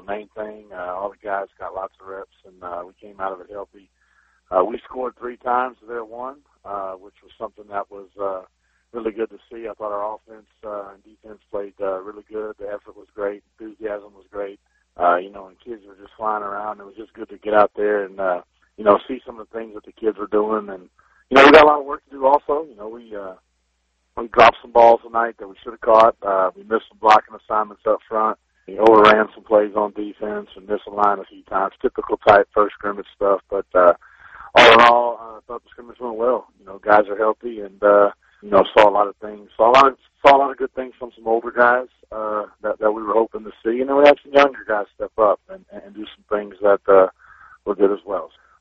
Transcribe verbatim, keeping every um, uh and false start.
main thing. Uh, all the guys got lots of reps, and uh, we came out of it healthy. Uh, we scored three times to their one, uh, which was something that was uh, really good to see. I thought our offense uh, and defense played uh, really good. The effort was great. Enthusiasm was great. Uh, you know, and kids were just flying around. It was just good to get out there and, uh, you know, see some of the things that the kids were doing. And, you know, we got a lot of work to do also. You know, we uh, we dropped some balls tonight that we should have caught. Uh, we missed some blocking assignments up front. We overran some plays on defense and missed a line a few times. Typical type first scrimmage stuff. But uh, all in all, uh, I thought the scrimmage went well. You know, guys are healthy and, uh, you know, saw a lot of things. Saw a lot of, saw a lot of good things from some older guys uh, that, that we were hoping to see. And then we had some younger guys step up and, and do some things that uh, were good as well.